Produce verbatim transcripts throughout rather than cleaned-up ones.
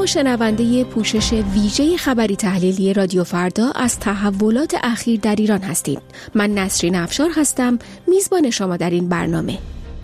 شما شنونده پوشش ویژه خبری تحلیلی رادیو فردا از تحولات اخیر در ایران هستید. من نسرین افشار هستم، میزبان شما در این برنامه.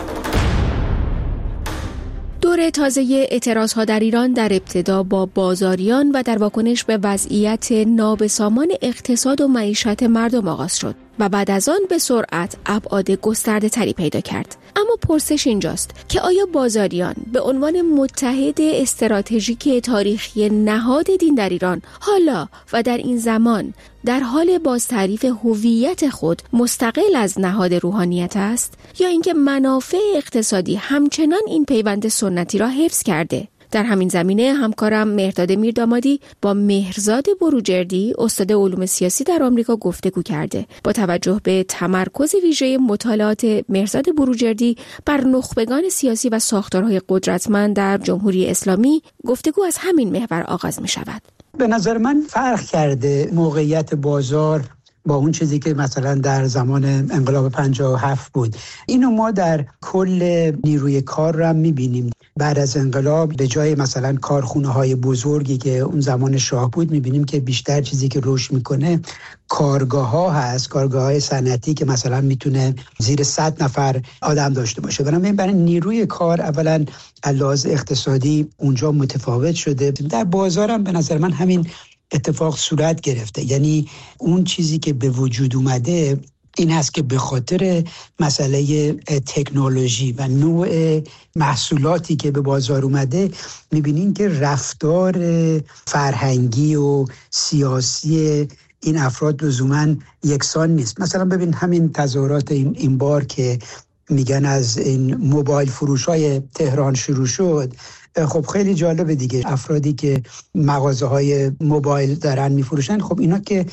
دوره تازه اعتراضها در ایران در ابتدا با بازاریان و در واکنش به وضعیت نابسامان اقتصاد و معیشت مردم آغاز شد و بعد از آن به سرعت ابعاد گسترده تری پیدا کرد. اما پرسش اینجاست که آیا بازاریان به عنوان متحد استراتژیک تاریخی نهاد دین در ایران حالا و در این زمان در حال بازتعریف هویت خود مستقل از نهاد روحانیت است، یا اینکه منافع اقتصادی همچنان این پیوند سنتی را حفظ کرده؟ در همین زمینه همکارم مهرداد میردامادی با مهرزاد بروجردی استاد علوم سیاسی در آمریکا گفتگو کرده. با توجه به تمرکز ویژه مطالعات مهرزاد بروجردی بر نخبگان سیاسی و ساختارهای قدرتمند در جمهوری اسلامی، گفتگو از همین محور آغاز می شود. به نظر من فرق کرده موقعیت بازار با اون چیزی که مثلا در زمان انقلاب پنجاه و هفت بود. اینو ما در کل نیروی کار رو هم می‌بینیم. بعد از انقلاب به جای مثلا کارخونه‌های بزرگی که اون زمان شاه بود، می‌بینیم که بیشتر چیزی که رشد می‌کنه کارگاه‌ها هست، کارگاه‌های صنعتی که مثلا میتونه زیر صد نفر آدم داشته باشه. بنابراین برای نیروی کار اولا لحاظ اقتصادی اونجا متفاوت شده. در بازارم به نظر من همین اتفاق صورت گرفته. یعنی اون چیزی که به وجود اومده این هست که به خاطر مسئله تکنولوژی و نوع محصولاتی که به بازار اومده، میبینین که رفتار فرهنگی و سیاسی این افراد لزوماً یکسان نیست. مثلا ببین همین تظاهرات این, این بار که میگن از این موبایل فروش‌های تهران شروع شد، خب خیلی جالبه دیگه. افرادی که مغازه های موبایل دارن میفروشن، خب اینا که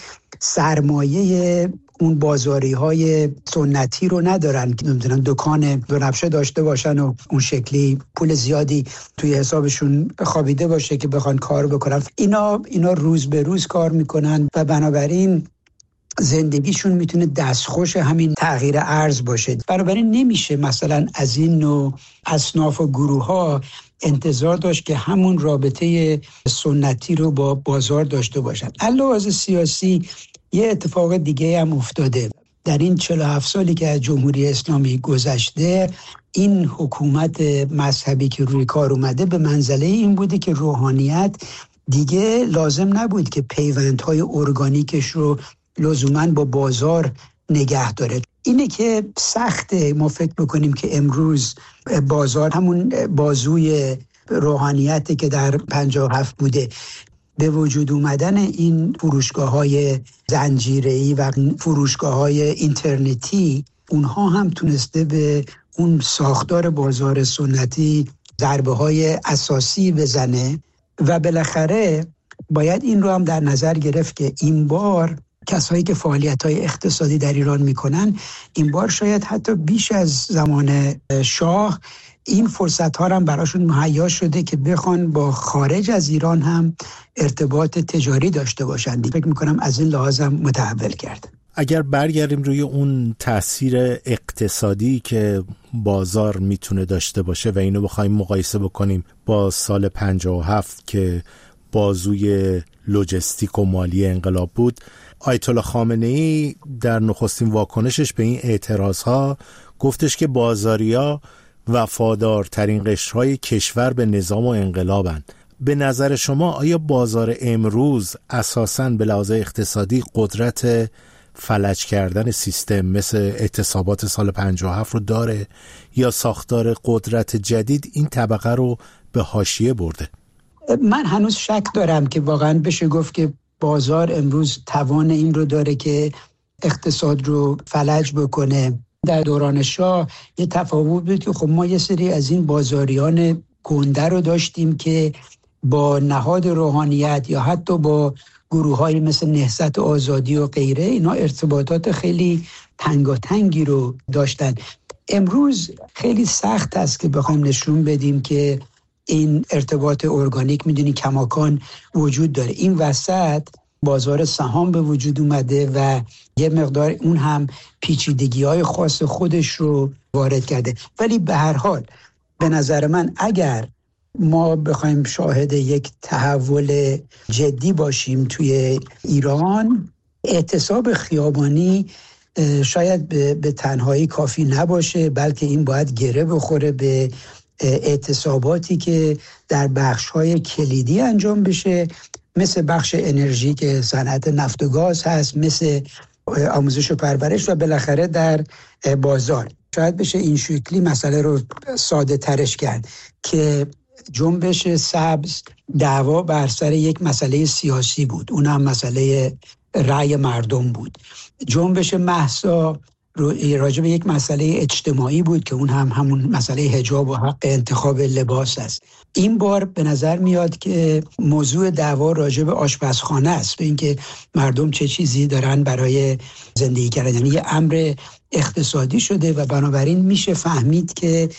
سرمایه اون بازاری های سنتی رو ندارن که نمیدونن دکان بنفشه داشته باشن و اون شکلی پول زیادی توی حسابشون خوابیده باشه که بخوان کار بکنن. اینا اینا روز به روز کار میکنن و بنابراین زندگیشون میتونه دستخوش همین تغییر ارز باشه. بنابراین نمیشه مثلا از این نوع اصناف و گروه ها انتظار داشت که همون رابطه سنتی رو با بازار داشته باشن. علاوه سیاسی یه اتفاق دیگه هم افتاده. در این چهل و هفت سالی که از جمهوری اسلامی گذشته، این حکومت مذهبی که روی کار اومده به منزله این بوده که روحانیت دیگه لازم نبود که پیوندهای ارگانیکش رو لزوماً با بازار نگه داره. اینه که سخته ما فکر بکنیم که امروز بازار همون بازوی روحانیتی که در پنجاه و هفت بوده. به وجود اومدن این فروشگاه‌های زنجیره‌ای و فروشگاه‌های اینترنتی، اونها هم تونسته به اون ساختار بازار سنتی ضربه‌های اساسی بزنه و بالاخره باید این رو هم در نظر گرفت که این بار کسایی که فعالیت‌های اقتصادی در ایران میکنن، این بار شاید حتی بیش از زمان شاه این فرصت‌ها هم براشون مهیا شده که بخوان با خارج از ایران هم ارتباط تجاری داشته باشن. فکر میکنم از این لحاظ هم متحول کرد. اگر برگردیم روی اون تأثیر اقتصادی که بازار میتونه داشته باشه و اینو بخوایم مقایسه بکنیم با سال پنجاه و هفت که بازوی لوجستیک و مالی انقلاب بود، آیت الله خامنه‌ای در نخستین واکنشش به این اعتراضها گفتش که بازاریا وفادارترین قشرهای کشور به نظام و انقلابند. به نظر شما آیا بازار امروز اساساً به لحاظ اقتصادی قدرت فلج کردن سیستم مثل اعتصابات سال پنجاه و هفت رو داره، یا ساختار قدرت جدید این طبقه رو به حاشیه برده؟ من هنوز شک دارم که واقعاً بشه گفت که بازار امروز توان این رو داره که اقتصاد رو فلج بکنه. در دوران شاه یه تفاوت بود که خب ما یه سری از این بازاریان گنده رو داشتیم که با نهاد روحانیت یا حتی با گروه‌های مثل نهضت آزادی و غیره اینا ارتباطات خیلی تنگاتنگی رو داشتن. امروز خیلی سخت است که بخوایم نشون بدیم که این ارتباط ارگانیک میدونی کماکان وجود داره. این وسط بازار سهام به وجود اومده و یه مقدار اون هم پیچیدگی‌های خاص خودش رو وارد کرده. ولی به هر حال به نظر من اگر ما بخوایم شاهد یک تحول جدی باشیم توی ایران، اعتصاب خیابانی شاید به تنهایی کافی نباشه، بلکه این باید گره بخوره به اعتصاباتی که در بخش‌های کلیدی انجام بشه، مثل بخش انرژی که صنعت نفت و گاز هست، مثل آموزش و پرورش و بالاخره در بازار. شاید بشه این شکلی مسئله رو ساده ترش کرد که جنبش سبز دعوا بر سر یک مسئله سیاسی بود، اون هم مسئله رأی مردم بود. جنبش مهسا راجع به یک مسئله اجتماعی بود که اون هم همون مسئله حجاب و حق انتخاب لباس است. این بار به نظر میاد که موضوع دعوا راجع به آشپزخانه است، به اینکه مردم چه چیزی دارن برای زندگی کردن، یعنی یه امر اقتصادی شده و بنابراین میشه فهمید که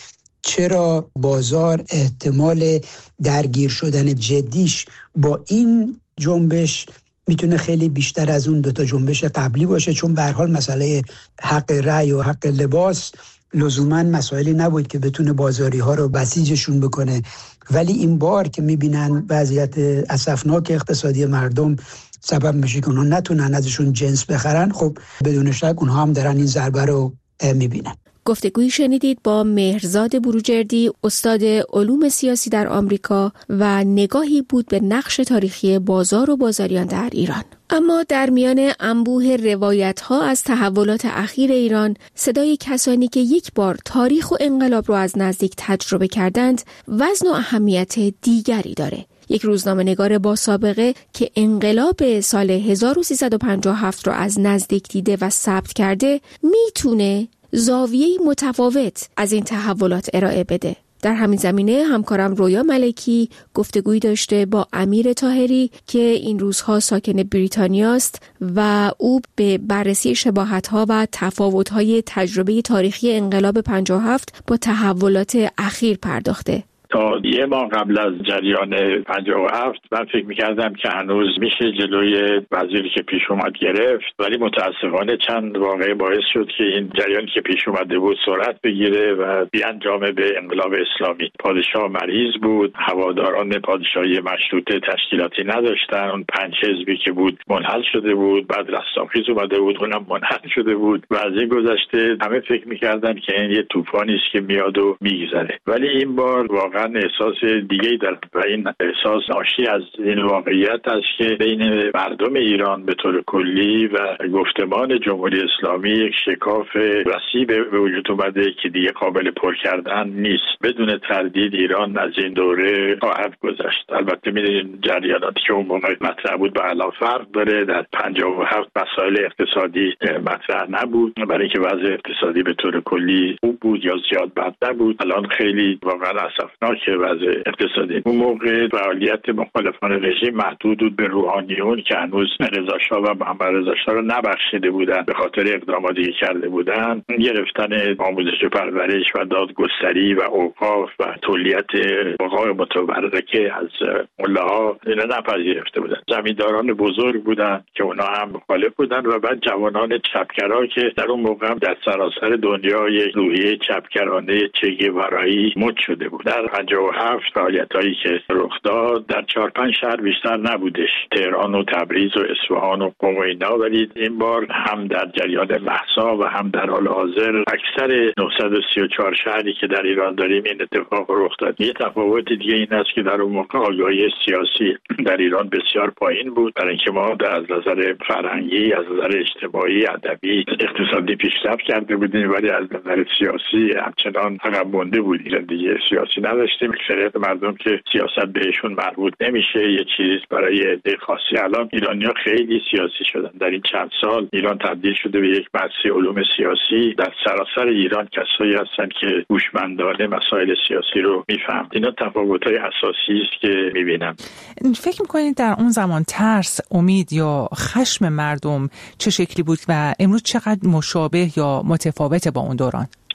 چرا بازار احتمال درگیر شدن جدیش با این جنبش میتونه خیلی بیشتر از اون دوتا جنبش قبلی باشه، چون به هر حال مسئله حق رأی و حق لباس لزوما مسائلی نبود که بتونه بازاری ها رو بسیجشون بکنه، ولی این بار که میبینن وضعیت اسفناک اقتصادی مردم سبب میشه که اونها نتونن ازشون جنس بخرن، خب بدون شک اونها هم دارن این ضربه رو میبینن. گفتگویی شنیدید با مهرزاد بروجردی، استاد علوم سیاسی در آمریکا، و نگاهی بود به نقش تاریخی بازار و بازاریان در ایران. اما در میان انبوه روایت‌ها از تحولات اخیر ایران، صدای کسانی که یک بار تاریخ و انقلاب رو از نزدیک تجربه کردند وزن و اهمیت دیگری داره. یک روزنامه‌نگار با سابقه که انقلاب سال هزار و سیصد و پنجاه و هفت رو از نزدیک دیده و ثبت کرده، میتونه زاویه‌ای متفاوت از این تحولات ارائه بده. در همین زمینه همکارم رویا ملکی گفتگویی داشته با امیر طاهری که این روزها ساکن بریتانیا است و او به بررسی شباهت‌ها و تفاوت‌های تجربه تاریخی انقلاب پنجاه و هفت با تحولات اخیر پرداخته. تا یه ماه قبل از جریان پنجاه و هفت من فکر میکردم که هنوز میشه جلوی وزیری که پیش اومد گرفت، ولی متاسفانه چند واقعه باعث شد که این جریانی که پیش اومده بود سرعت بگیره و بیانجام به انقلاب اسلامی. پادشاه مریض بود، هواداران پادشاهی مشروطه تشکیلاتی نداشتن، اون پنج حزبی که بود منحل شده بود، بعد رستاخیز اومده بود اونم منحل شده بود و از این گذشته همه فکر میکردن که این یه طوفانی است که میاد و میگذره، ولی این بار واقعا احساس دیگه‌ای دارم و این احساس ناشی از این واقعیت است که بین مردم ایران به طور کلی و گفتمان جمهوری اسلامی یک شکاف وسیع به وجود اومده که دیگه قابل پر کردن نیست. بدون تردید ایران از این دوره خواهد گذشت. البته می‌دونید جریاناتی که اون موقع مطرح بود با الان فرق داره. در پنجاه و هفت مسائل اقتصادی مطرح نبود، برای اینکه وضع اقتصادی به طور کلی خوب بود یا زیاد بد نبود. الان خیلی واقعا اسفناک که وضع اقتصادی. اون موقع فعالیت مخالفان رژیم محدود بود به روحانیون که هنوز رضا شاه و محمد رضا شاه رو نبخشیده بودن به خاطر اقداماتی که کرده بودن. گرفتن آموزش و پرورش و دادگستری و اوقاف و تولیت حقوق متبرکه از ملاها اینا نپذیرفته بودن. زمینداران بزرگ بودن که اونا هم مخالف بودن و بعد جوانان چپگرا که در اون موقع در سراسر دنیا یک روحیه چپگرانه چگوارایی مد شده بود. در پنجاه و هفت فعالیتایی که رخ داد در چهار پنج شهر بیشتر نبودش، تهران و تبریز و اصفهان و قم و اینا، ولی این بار هم در جریان مهسا و هم در حال حاضر اکثر نهصد و سی و چهار شهری که در ایران داریم این اتفاق رخ داد. یه تفاوت دیگه این است که در اون موقع آگاهی سیاسی در ایران بسیار پایین بود، برای اینکه ما در از نظر فرهنگی، از نظر اجتماعی، ادبی، اقتصادی پیشرفت کرده بودیم، ولی از نظر سیاسی همچنان عقب مونده بودیم. زندگی سیاسی نداشتیم. اکثریت مردم که سیاست بهشون مربوط نمیشه، یه چیز برای عده خاصی. الان ایرانی‌ها خیلی سیاسی شدن. در این چند سال ایران تبدیل شده به یک مرکز علوم سیاسی. در سراسر ایران کسایی هستن که هوشمندانه مسائل سیاسی رو میفهمن. اینا تفاوت‌های اساسی است که می‌بینم. فکر می‌کنید در اون زمان ترس، امید یا خشم مردم چه شکلی بود و امروز چقدر مشابه یا متفاوته با اون دوران؟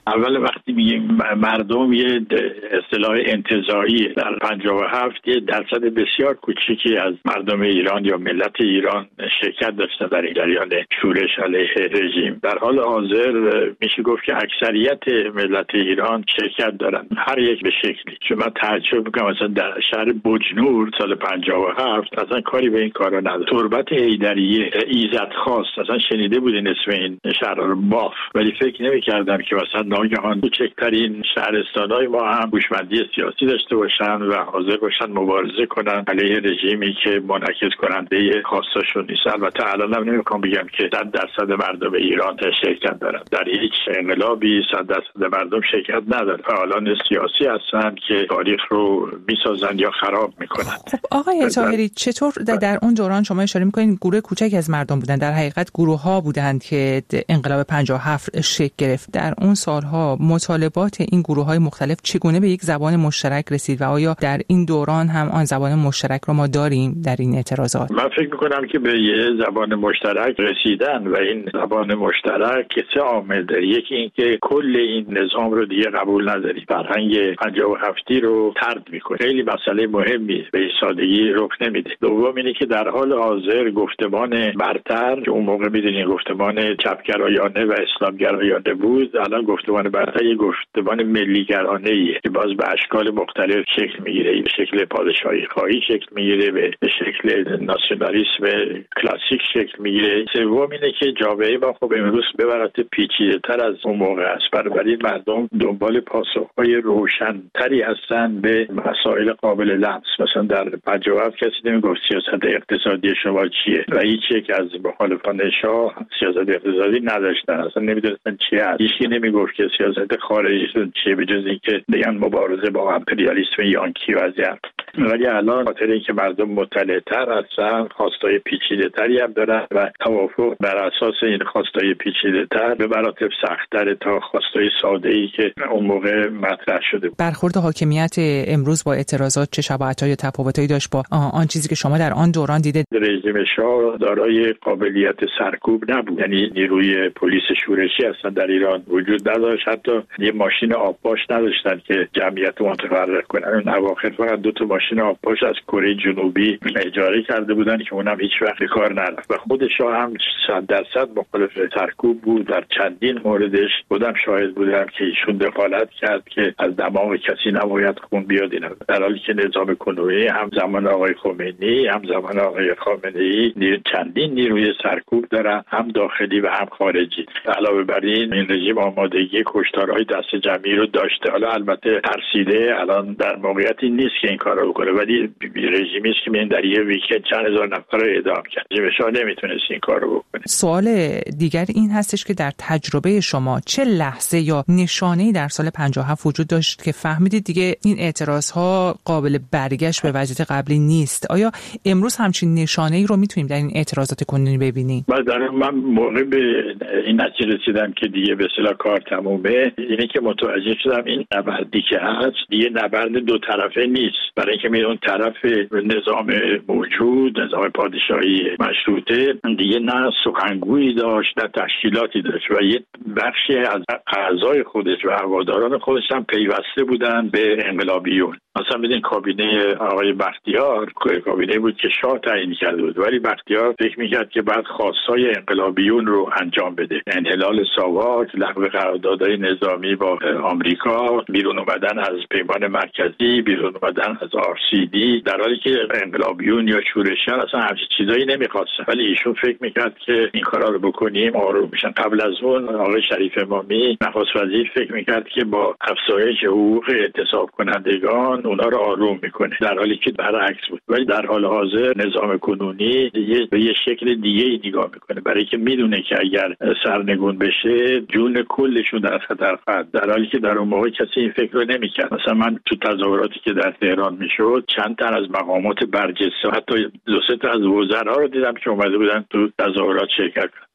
اول وقتی میگیم مردم، یه اصطلاح انتزاعی در پنجاه و هفت یه درصد بسیار کوچیکی از مردم ایران یا ملت ایران شرکت داشتن در این جریان شورش علیه رژیم. در حال حاضر میشه گفت که اکثریت ملت ایران شرکت دارن، هر یک به شکلی. چون من تعجب میکنم مثلا در شهر بجنور سال پنجاه و هفت اصلا کاری به این کارا نداره. تربت حیدریه، ایزد خواست، اصلا شنیده بودین اسم این شهر رو؟ باف. ولی فکر نمی‌کردم که مثلا ناگهان کوچکترین شهرستان‌های ما هم هوشمندی سیاسی داشته باشن و حاضر باشن مبارزه کنن علیه رژیمی که منعکس کننده خواستاشون نیست. البته الانم نمی‌خوام بگم که صد درصد مردم ایران شرکت دارن. در هیچ انقلابی صد درصد مردم شرکت ندارن. فعالان سیاسی هستن که تاریخ رو میسازن یا خراب میکنن. خب آقای طاهری، چطور در اون دوران شما اشاره میکنین گروه کوچک از مردم بودن، در حقیقت گروه ها بودند که انقلاب پنجاه و هفت شکل گرفت. در اون سالها مطالبات این گروه های مختلف چگونه به یک زبان مشترک رسید و آیا در این دوران هم آن زبان مشترک رو ما داریم در این اعتراضات؟ من فکر میکنم که به یه زبان مشترک رسیدن و این زبان مشترک سه عامل داره. یکی این که کل این نظام رو دیگه قبول نداری، فرهنگ پنجاه و هفتی رو طرد میکنه. خیلی مسئله مهمی به این سادگی رخ نمیده. دوم اینه که در حال حاضر گفتمان برتر که اون موقع میدونین گفتمان چپگرایانه و اسلامگرایانه بود، الان گفتمان برتر یه گفتمان ملیگرانه ایه که باز به اشکال مختلف شکل میگیره. به شکل پادشاهی خواهی شکل میگیره، به شکل ناسیونالیسم کلاسیک شکل میگیره. سوم اینه که جامعه ما خب امروز به مراتب پیچیده‌تر از اون موقع است. بنابراین مردم دنبال پاسخ‌های روشن‌تری هستن به مسائل قابل لمس. مثلا در پنجاه و هفت کسی نمیگفت سیاست اقتصادی شما چیه و هیچ یک از مخالفان شاه سیاست اقتصادی نداشتن، اصلا نمیدونستن چی هست. هیچکی نمیگفت که سیاست خارجیشون چیه به جز اینکه بگن مبارزه با امپریالیسم یانکی و ازیان. ولی الان خاطر اینکه مردم مطلع‌تر هستن، خواستای پیچیده‌تری هم دارن و توافق بر اساس این خواستای پیچیده‌تر به مراتب سخت‌تر تا خواستای ساده‌ای که اون موقع مطرح شده بود. برخورد حاکمیت امروز با اعتراضات چه شباهت‌های یا تفاوت‌هایی داشت با آن چیزی که شما در آن دوران دیدید؟ رژیم شاه دارای قابلیت سرکوب نبود، یعنی نیروی پلیس شورشی اصلا در ایران وجود نداشت. حتی یه ماشین آبپاش نداشتن که جمعیت متفرق کنن. اون اواخر فقط دو تا ماشین آبپاش از کره جنوبی اجاره کرده بودن که اونم هیچ وقت به کار نرفت. و خود شاه هم صد درصد مخالف سرکوب بود. در چندین موردش خودم شاهد بودم که ایشون دخالت کرد که از دماغ کسی نباید خون بیاد. اینا در حالی که نظام کنونی هم زمان آقای خمینی هم زمان آقای خامنه‌ای نیر چندین نیروی سرکوب دارن، هم داخلی و هم خارجی. علاوه بر این این رژیم آمادگی کشتارهای دست جمعی رو داشته. حالا البته ترسیده، الان در موقعیتی نیست که این کارو بکنه، ولی رژیمی است که من در یه ویکند چند هزار نفر رو اعدام کرد. رژیم شاه نمیتونست این کارو بکنه. سوال دیگر این هستش که در تجربه شما چه لحظه یا نشانه‌ای در سال پنجاه و هفت وجود داشت که فهمیدید دیگه این اعتراض‌ها قابل برگشت به وضعیت قبلی نیست؟ آیا امروز همچین نشانه‌ای رو میتونیم در این اعتراضات کنونی ببینیم؟ من من موقع به این نتیجه رسیدم که دیگه به اصطلاح کار تمومه، اینه که متوجه شدم این نبردی که هست دیگه نبرد دو طرفه نیست. برای اینکه می اون طرف نظام موجود، نظام پادشاهی مشروطه، دیگه نه سخنگویی داشت نه تشکیلاتی داشت و یه بخشی از اعضای خودش و هواداران خودش هم پیوسته بودن به انقلابیون. مثلا بدین کابینه آقای بختیار کابینه بود که شاه تعیین کرده بود، ولی بختیار فکر میکرد که بعد خواستای انقلابیون رو انجام بده. انحلال ساواک، لغو قراردادهای نظامی با آمریکا، بیرون اومدن از پیمان مرکزی، بیرون اومدن از آر سی دی، در حالی که انقلابیون یا شورشیان اصلا همچین چیزایی نمیخواستن. ولی ایشون فکر میکرد که این کارا رو بکنیم آروم میشن. قبل از اون آقای شریف امامی نخست وزیر فکر میکرد که با افزایش حقوق اعتصاب کنندگان اونا رو آروم میکنه، در حالی که برعکس بود. ولی در حال حاضر نظام کنونی دیگه به یه شکل دیگه ای نگاه میکنه، برای که میدونه که اگر سرنگون بشه جون کلشون در خطر خواهد، در حالی که در اون موقع کسی این فکر رو نمیکرد. مثلا من تو تظاهراتی که در تهران میشد چند تا از مقامات برجسته، حتی دو سه تا از وزرا رو دیدم که اومده بودن تو تظاهرات شرکت.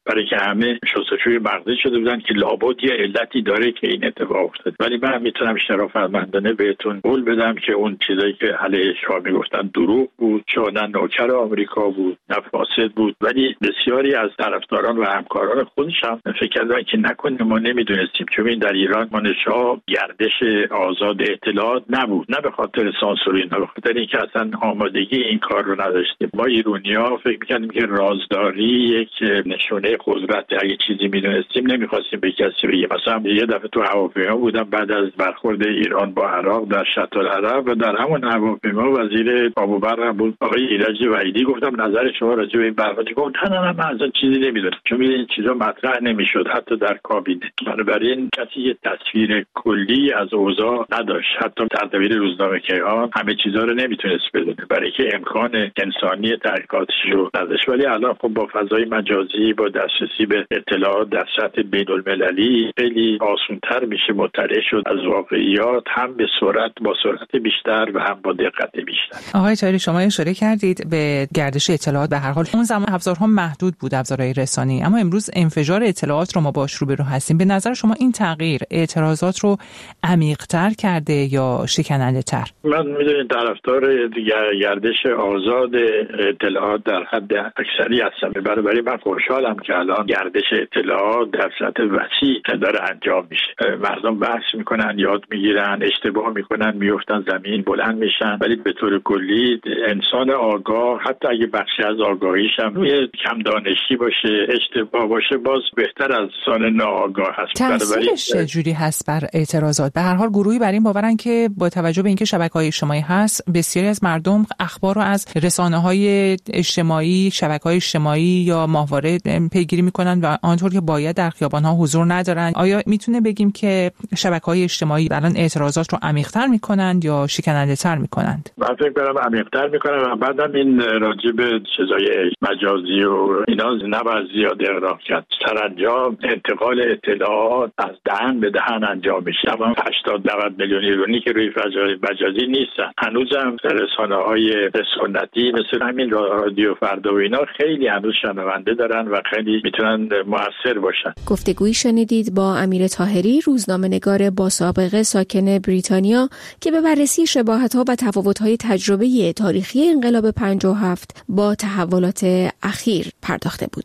برای که همه شستشوی مغزی شده بودن که لابد یه علتی داره که این اتفاق افتاد. ولی من میتونم شرافتمندانه بهتون قول بدم که اون چیزایی که علیه شاه میگفتن دروغ بود، شاه نه نوکر آمریکا بود نه فاسد بود. ولی بسیاری از طرفداران و همکاران خودش هم فکر کردن که نکنه ما نمیدونستیم، چون این در ایران ما شاه گردش آزاد اطلاعات نبود، نه به خاطر سانسوری، نه به خاطر اینکه اصلا آمادگی این کار رو نداشتیم. ما ایرانی‌ها فکر می‌کردیم که رازداری یک نشونه قدرت، اگه چیزی میدونستیم نمیخواستیم به کسی بگیم. مثلا یه دفعه تو هواپیما بودم بعد از برخورد ایران با عراق در شط العرب و در همون هواپیما وزیر آبوبر بود آقای ایرج وحیدی، گفتم نظر شما راجع به این برخورد؟ گفت نه نه من اصلا چیزی نمیدونم، چون این چیزا مطرح نمیشد حتی در کابینه. بنابراین کسی یه تصویر کلی از اوضاع نداشت، حتی سردبیر روزنامه کیهان همه چیزا رو نمیتونست بدونه برای که امکان انسانی تحقیقاتش رو نداشت. ولی الان خب با فضای مجازی، با دسترسی به اطلاعات در سطح بین‌المللی خیلی آسان‌تر میشه مطلع شد از واقعیات، هم به سرعت با سرعت بیشتر و هم با دقت بیشتر. آقای طاهری شما اشاره کردید به گردش اطلاعات. به هر حال اون زمان ابزارها محدود بود، ابزارهای رسانه‌ای، اما امروز انفجار اطلاعات رو ما باش روبرو هستیم. به نظر شما این تغییر اعتراضات رو عمیق‌تر کرده یا شکننده‌تر؟ من میدونید طرفدار گردش آزاد اطلاعات در حد اکثری هستم، برای من خوشحالم که الان گردش اطلاعات در سطح وسیع داره انجام میشه. مردم بحث میکنن، یاد میگیرن، اشتباه میکنن، میافتن زمین، بلند میشن. ولی به طور کلی انسان آگاه حتی اگه بخشی از آگاهیش هم کم دانشی باشه، اشتباه باشه، باز بهتر از انسان ناآگاه هست. تأثیرش چجوری هست بر اعتراضات؟ به هر حال گروهی بر این باورن که با توجه به اینکه شبکه‌های اجتماعی هست، بسیاری از مردم اخبار رو از رسانه‌های اجتماعی، شبکه‌های اجتماعی یا ماهواره پیگیری میکنن و آنطور که باید در خیابان‌ها حضور ندارن. آیا میتونه بگیم که شبکه‌های اجتماعی الان اعتراضات رو عمیق‌تر میکنند یا شکننده‌تر میکنند؟ من فکر کنم عمیق‌تر میکنن و بعدم این راجع به چیزای مجازی و اینا نباید زیاد اغراق کرد. سرانجام انتقال اطلاعات از دهن به دهن انجام میشه. اما هشتاد نود میلیون ایرانی که روی فضای مجازی نیستن. هنوزم رسانه‌های سنتی مثل همین رادیو فردا و اینا خیلی هنوز شنونده دارن و خیلی میتونن مؤثر باشن. گفتگویی شنیدید با امیر طاهری، روزنامه‌نگار با سابقه ساکن بریتانیا، که به بررسی شباهت‌ها و تفاوت‌های تجربه تاریخی انقلاب پنجاه و هفت با تحولات اخیر پرداخته بود.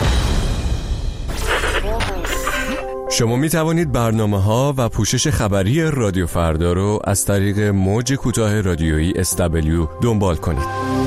شما می توانید برنامه‌ها و پوشش خبری رادیو فردا رو از طریق موج کوتاه رادیویی اس دبلیو دنبال کنید.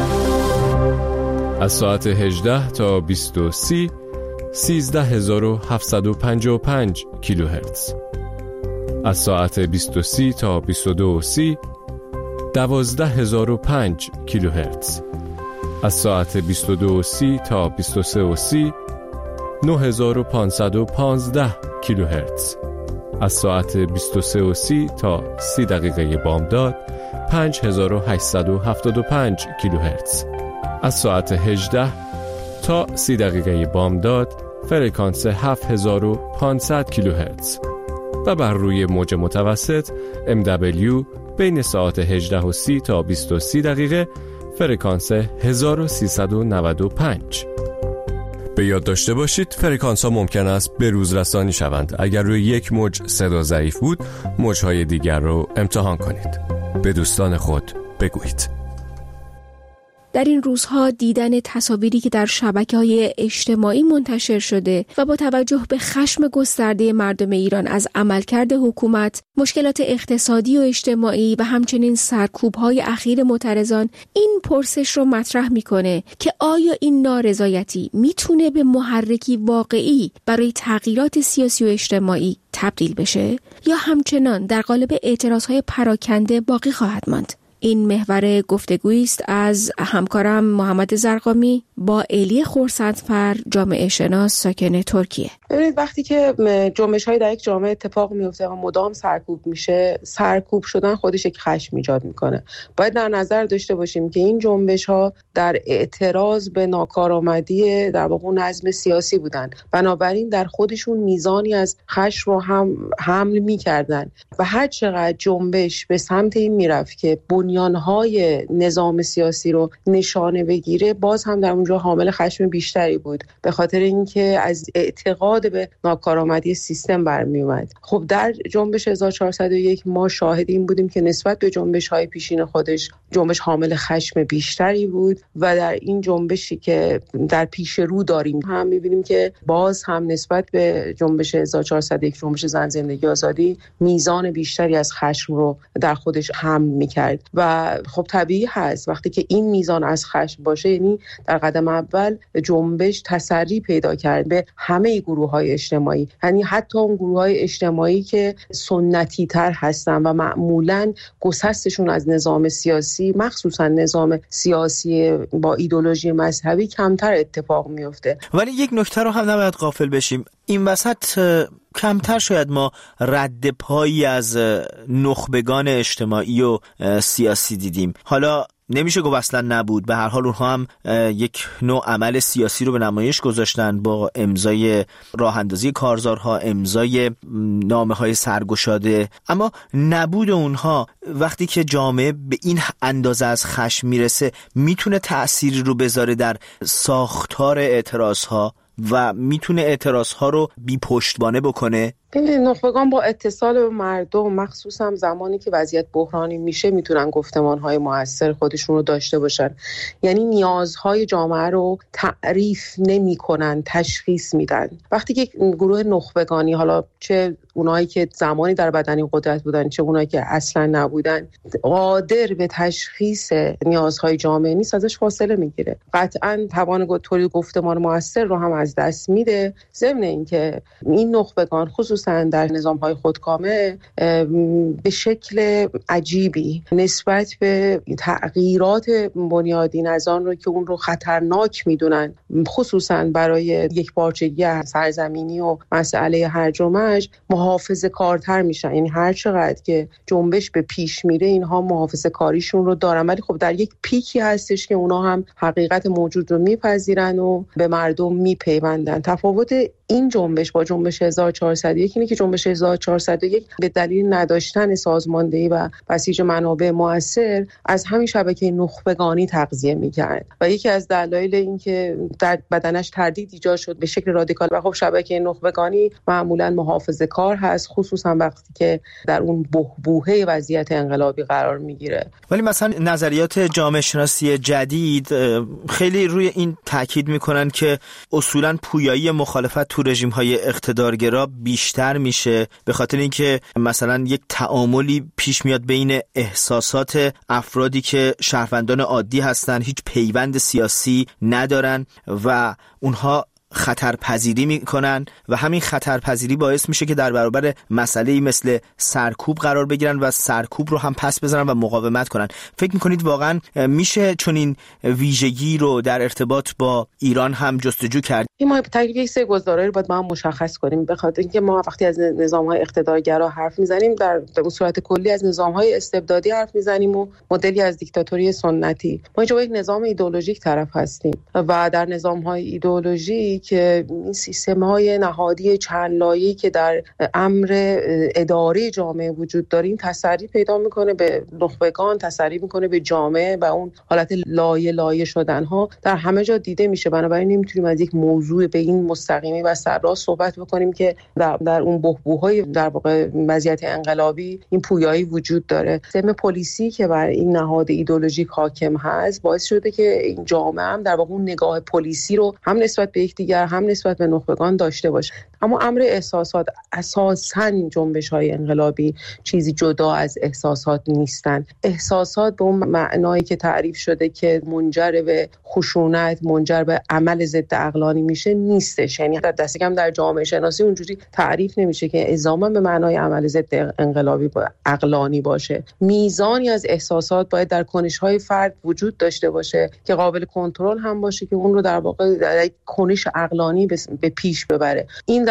از ساعت هجده تا بیست و سه سیزده هزار و هفتصد و پنجاه و پنج کیلوهرتز. از ساعت بیست و سه تا بیست و دو سی دوازده هزار و پنج کیلوهرتز. از ساعت بیست و دو سی تا بیست و سه سی نه هزار و پانصد و پانزده کیلوهرتز. از ساعت بیست و سه سی تا سی دقیقه بامداد پنج هزار و هشتصد و هفتاد و پنج کیلوهرتز. از ساعت هجده تا سی دقیقه بامداد فرکانس هفت هزار و پانصد کیلوهرتز و بر روی موج متوسط ام دبلیو بین ساعت هجده و سی تا بیست و سه دقیقه فرکانس هزار و سیصد و نود و پنج. به یاد داشته باشید فرکانس ها ممکن است به روز رسانی شوند. اگر روی یک موج صدا ضعیف بود، موجهای دیگر رو امتحان کنید. به دوستان خود بگویید. در این روزها دیدن تصاویری که در شبکه‌های اجتماعی منتشر شده و با توجه به خشم گسترده مردم ایران از عملکرد حکومت، مشکلات اقتصادی و اجتماعی و همچنین سرکوب‌های اخیر معترضان، این پرسش رو مطرح می‌کنه که آیا این نارضایتی میتونه به محرکی واقعی برای تغییرات سیاسی و اجتماعی تبدیل بشه یا همچنان در قالب اعتراض‌های پراکنده باقی خواهد ماند؟ این محور گفتگویی است از همکارم محمد زرقامی با الی خورسندفر، جامعه شناس ساکن ترکیه. ببینید وقتی که جنبش‌های در یک جامعه اتفاق میفته و مدام سرکوب میشه، سرکوب شدن خودش یک خشم ایجاد میکنه. باید در نظر داشته باشیم که این جنبش‌ها در اعتراض به ناکارآمدی در واقع نظم سیاسی بودن، بنابراین در خودشون میزانی از خشم رو هم حمل میکردن و هر چقدر جنبش به سمت این میرفت که بنیانهای نظام سیاسی رو نشانه بگیره، باز هم در اون اونجا حامل خشم بیشتری بود، به خاطر اینکه از اعتقاد به ناکارآمدی سیستم برمی اومد. خب در جنبش هزار و چهارصد و یک ما شاهد این بودیم که نسبت به جنبش‌های پیشین خودش جنبش حامل خشم بیشتری بود و در این جنبشی که در پیش رو داریم هم می‌بینیم که باز هم نسبت به جنبش هزار و چهارصد و یک جنبش زن زندگی آزادی میزان بیشتری از خشم رو در خودش حمل می‌کرد و خب طبیعی هست وقتی که این میزان از خشم باشه، یعنی در قدم اول جنبش تسری پیدا کرد به همه گروه‌های اجتماعی، یعنی حتی اون گروه‌های اجتماعی که سنتی تر هستن و معمولاً گسستشون از نظام سیاسی، مخصوصاً نظام سیاسی با ایدئولوژی مذهبی کمتر اتفاق میفته. ولی یک نکته رو هم نباید غافل بشیم، این وسط کمتر شاید ما رد پایی از نخبگان اجتماعی و سیاسی دیدیم. حالا نمیشه گفت اصلا نبود، به هر حال اونها هم یک نوع عمل سیاسی رو به نمایش گذاشتن با امضای راه اندازی کارزارها، امضای نامه‌های سرگشاده، اما نبود اونها وقتی که جامعه به این اندازه از خشم میرسه میتونه تأثیری رو بذاره در ساختار اعتراضها و میتونه اعتراضها رو بی پشتوانه بکنه. این نخبگان با اتصال به مردم، مخصوصا زمانی که وضعیت بحرانی میشه، میتونن گفتمانهای موثر خودشون رو داشته باشن. یعنی نیازهای جامعه رو تعریف نمیکنن، تشخیص میدن. وقتی که گروه نخبگانی، حالا چه اونایی که زمانی در بدن این قدرت بودن چه اونایی که اصلا نبودن، قادر به تشخیص نیازهای جامعه نیست، ازش فاصله میگیره. قطعا توان تولید گفتمان موثر رو هم از دست میده. ضمن اینکه این نخبگان خصوصا در نظام‌های خودکامه به شکل عجیبی نسبت به تغییرات بنیادین از آن رو که اون رو خطرناک میدونن، خصوصا برای یک پارچگی سرزمینی و مسئله هرج و مرج، محافظه کارتر میشن. یعنی هر چقدر که جنبش به پیش میره اینها محافظه کاریشون رو دارن، ولی خب در یک پیکی هستش که اونا هم حقیقت موجود رو میپذیرن و به مردم میپیوندن. تفاوت این جنبش با جنبش هزار و چهارصد و یک اینه که جنبش هزار و چهارصد و یک به دلیل نداشتن سازماندهی و بسیج منابع مؤثر از همین شبکه نخبگانی تغذیه می‌کرد و یکی از دلایل این که در بدنش تردید ایجاد شد به شکل رادیکال. و خب شبکه نخبگانی معمولاً محافظه‌کار هست، خصوصا وقتی که در اون بحبوحه وضعیت انقلابی قرار میگیره. ولی مثلا نظریات جامعه شناسی جدید خیلی روی این تاکید میکنن که اصولاً پویایی مخالفت تو رژیم‌های اقتدارگرا بیشتر میشه، به خاطر اینکه مثلا یک تعاملی پیش میاد بین احساسات افرادی که شهروندان عادی هستن، هیچ پیوند سیاسی ندارن و اونها خطرپذیری میکنن و همین خطرپذیری باعث میشه که در برابر مسئله‌ای مثل سرکوب قرار بگیرن و سرکوب رو هم پس بزنن و مقاومت کنن. فکر میکنید واقعا میشه چون این ویژگی رو در ارتباط با ایران هم جستجو کرد؟ ما تقریبا یک سری گزاره‌ای رو باید ما هم مشخص کنیم، به خاطر اینکه ما وقتی از نظام‌های اقتدارگرا حرف میزنیم در به صورت کلی از نظام‌های استبدادی حرف میزنیم و مدلی از دیکتاتوری سنتی. ما اینجا یک نظام ایدئولوژیک طرف هستیم و در نظام‌های ایدئولوژی که این سیستم‌های نهادی چند لایه‌ای که در امر اداره جامعه وجود داره این تسری پیدا میکنه به نخبگان، تسری میکنه به جامعه و اون حالت لایه لایه شدن‌ها در همه جا دیده میشه. بنابراین نمیتونیم از یک موضوع به این مستقیمی و سرراست صحبت بکنیم که در, در اون بحبوح‌های در واقع وضعیت انقلابی این پویایی وجود داره. سیستم پلیسی که بر این نهاد ایدئولوژیک حاکم هست باعث شده که این جامعه هم در واقع اون نگاه پلیسی رو هم نسبت به یکدیگر هم نسبت به نخبگان داشته باشه. اما امر احساسات، اساساً جنبش‌های انقلابی چیزی جدا از احساسات نیستن. احساسات به اون معنایی که تعریف شده که منجر به خشونت، منجر به عمل ضد عقلانی میشه نیستش. یعنی در دست کم در جامعه شناسی اونجوری تعریف نمیشه که الزاما به معنای عمل ضد انقلابی با عقلانی باشه. میزانی از احساسات باید در کنش‌های فرد وجود داشته باشه که قابل کنترل هم باشه که اون رو در واقع در کنش عقلانی به پیش ببره. این در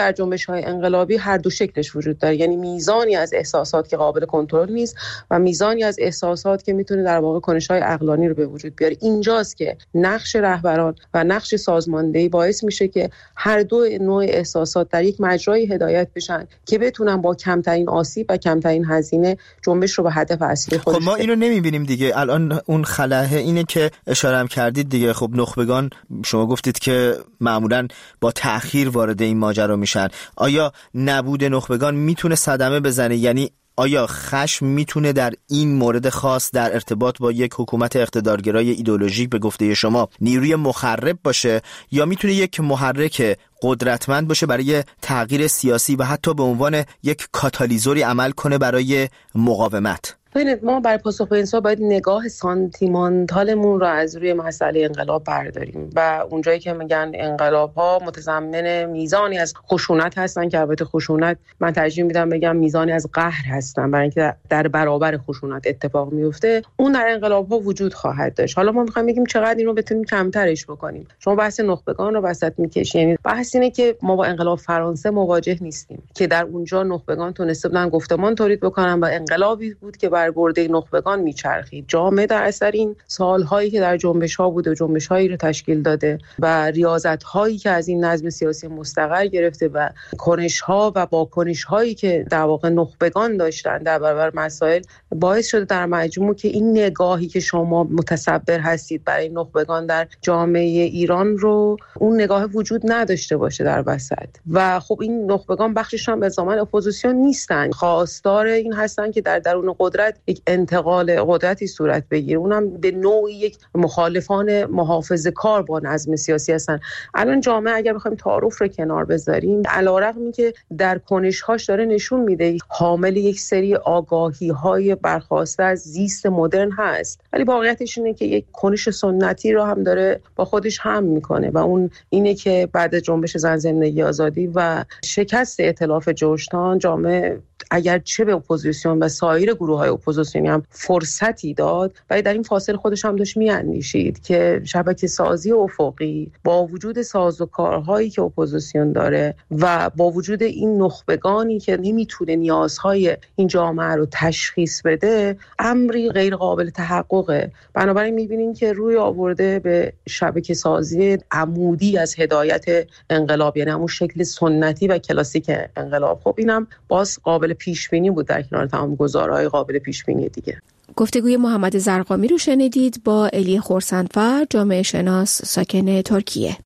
در جنبش‌های انقلابی هر دو شکلش وجود داره، یعنی میزانی از احساسات که قابل کنترل نیست و میزانی از احساسات که میتونه در واقع کنش‌های عقلانی رو به وجود بیاره. اینجاست که نقش رهبران و نقش سازماندهی باعث میشه که هر دو نوع احساسات در یک مجرای هدایت بشن که بتونن با کمترین آسیب و کمترین هزینه جنبش رو به هدف اصلی خودش. خب ما اینو نمیبینیم دیگه. الان اون خلأ اینه که اشاره هم کردید دیگه. خب نخبگان شما گفتید که معمولاً با تأخیر وارد این ماجرا میشن. آیا نبود نخبگان میتونه صدمه بزنه؟ یعنی آیا خشم میتونه در این مورد خاص در ارتباط با یک حکومت اقتدارگرای ایدئولوژیک به گفته شما نیروی مخرب باشه، یا میتونه یک محرک قدرتمند باشه برای تغییر سیاسی و حتی به عنوان یک کاتالیزوری عمل کنه برای مقاومت؟ ببینید، ما برای پاسخ به این سوال باید نگاه سانتیمانتالمون رو از روی مسئله انقلاب برداریم و اونجایی که میگن انقلاب‌ها متضمن میزانی از خشونت هستن، که البته خشونت من ترجیح میدم بگم میزانی از قهر هستن، برای اینکه در برابر خشونت اتفاق میفته، اون در انقلاب‌ها وجود خواهد داشت. حالا ما می‌خوایم بگیم چقدر این رو بتونیم کمترش بکنیم. شما بحث نخبگان رو وسط می‌کشید. یعنی بحث اینه که ما با انقلاب فرانسه مواجه نیستیم که در اونجا نخبگان تونسته بودن گفتمان تولید بکنن و انقلابی بود که برگرده نخبگان میچرخید. جامعه در اثر این سالهایی که در جنبش‌ها بوده و جنبش‌هایی رو تشکیل داده و ریاضت‌هایی که از این نظم سیاسی مستقر گرفته و کنش‌ها و واکنش‌هایی که در واقع نخبگان داشتن در برابر مسائل، باعث شده در مجموع که این نگاهی که شما متصور هستید برای نخبگان در جامعه ایران رو، اون نگاه وجود نداشته باشه در وسط. و خب این نخبگان بخشش هم به زمان اپوزیسیون نیستن، خواستار این هستن که در درون قدرت یک انتقال قدرتی صورت بگیره، اونم به نوعی یک مخالفان محافظه‌کار با نظم سیاسی هستن. الان جامعه اگر بخوایم تعارف رو کنار بذاریم، علیرغمی که در کنش‌هاش داره نشون میده حامل یک سری آگاهی‌های برخواسته از زیست مدرن هست، ولی واقعیتش اینه که یک کنش سنتی رو هم داره با خودش هم میکنه و اون اینه که بعد از جنبش زن زندگی آزادی و شکست ائتلاف جوشتان، جامعه اگر چه به اپوزیسیون و سایر گروه‌های اپوزیسیونی هم فرصتی داد، ولی در این فاصله خودش هم داشت میاندیشید که شبکه سازی افقی با وجود سازوکارهایی که اپوزیسیون داره و با وجود این نخبگانی که نمیتونه نیازهای این جامعه رو تشخیص بده، امری غیر قابل تحققه. بنابراین میبینین که روی آورده به شبکه سازی عمودی از هدایت انقلاب، یعنی همون شکل سنتی و کلاسیک انقلاب. خب اینم باز قابل پیش بینی بود در کنار تمام گزارهای قابل پیش بینی دیگه. گفتگوی محمد زرقامی رو شنیدید با الی خرسندفر، جامعه شناس ساکن ترکیه.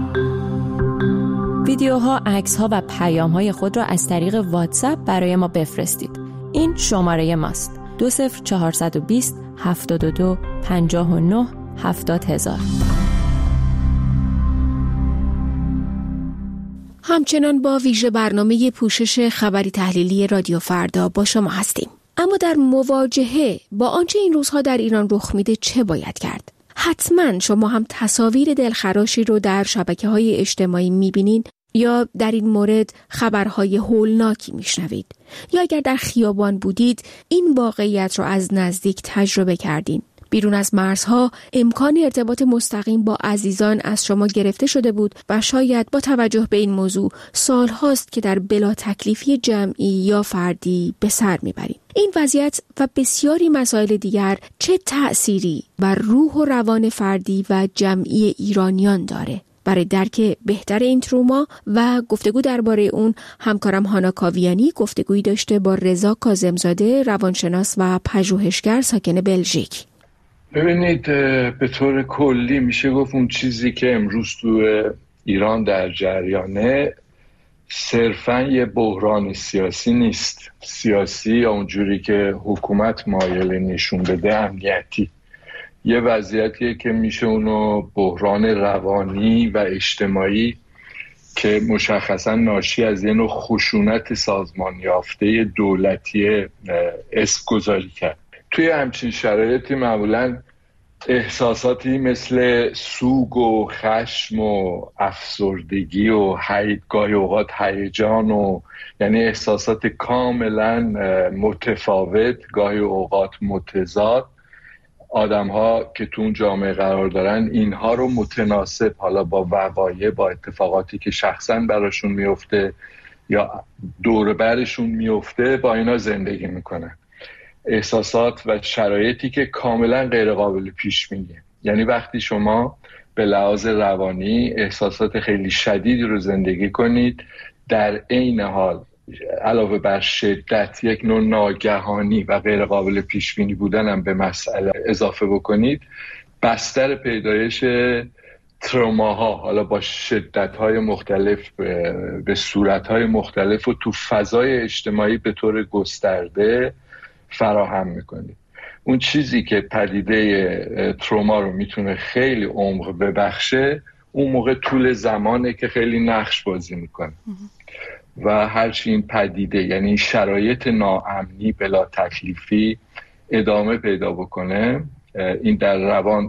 ویدیوها، عکس‌ها و پیام‌های خود را از طریق واتساپ برای ما بفرستید. این شماره ماست: دو صفر چهارصد و بیست هفتاد و دو پنجاه و نه هفتاد هزار. همچنان با ویژه برنامه پوشش خبری تحلیلی رادیو فردا با شما هستیم. اما در مواجهه با آنچه این روزها در ایران رخ میده چه باید کرد؟ حتما شما هم تصاویر دلخراشی رو در شبکه‌های اجتماعی میبینین یا در این مورد خبرهای هولناکی میشنوید، یا اگر در خیابان بودید این واقعیت رو از نزدیک تجربه کردین. بیرون از مرزها امکان ارتباط مستقیم با عزیزان از شما گرفته شده بود و شاید با توجه به این موضوع سال هاست که در بلا تکلیفی جمعی یا فردی به سر میبرید. این وضعیت و بسیاری مسائل دیگر چه تأثیری بر روح و روان فردی و جمعی ایرانیان داره؟ برای درک بهتر این تروما و گفتگو درباره اون، همکارم هانا کاویانی گفتگویی داشته با رضا کاظمزاده، روانشناس و پژوهشگر ساکن بلژیک. ببینید، به طور کلی میشه گفت اون چیزی که امروز تو ایران در جریانه صرفاً یه بحران سیاسی نیست. سیاسی یا اونجوری که حکومت مایل نشون بده امنیتی. یه وضعیتیه که میشه اونو بحران روانی و اجتماعی که مشخصاً ناشی از یه نوع خشونت سازمان یافته دولتی اسم گذاری کرد. توی همچین شرایطی معمولاً احساساتی مثل سوگ و خشم و افسردگی و گاهی اوقات هیجان و یعنی احساسات کاملاً متفاوت، گاهی اوقات متضاد، آدم ها که تو اون جامعه قرار دارن اینها رو متناسب حالا با وقایع، با اتفاقاتی که شخصا براشون میفته یا دور برشون میفته، با اینا زندگی میکنن. احساسات و شرایطی که کاملا غیر قابل پیش بینیه. یعنی وقتی شما به لحاظ روانی احساسات خیلی شدیدی رو زندگی کنید، در عین حال علاوه بر شدت یک نوع ناگهانی و غیر قابل پیش بینی بودن هم به مسئله اضافه بکنید، بستر پیدایش تروماها حالا با شدت‌های مختلف به صورت‌های مختلف و تو فضای اجتماعی به طور گسترده فراهم میکنید. اون چیزی که پدیده تروما رو میتونه خیلی عمق ببخشه، اون موقع طول زمانه که خیلی نقش بازی میکنه و هرچی این پدیده، یعنی شرایط ناامنی بلا تکلیفی ادامه پیدا بکنه، این در روان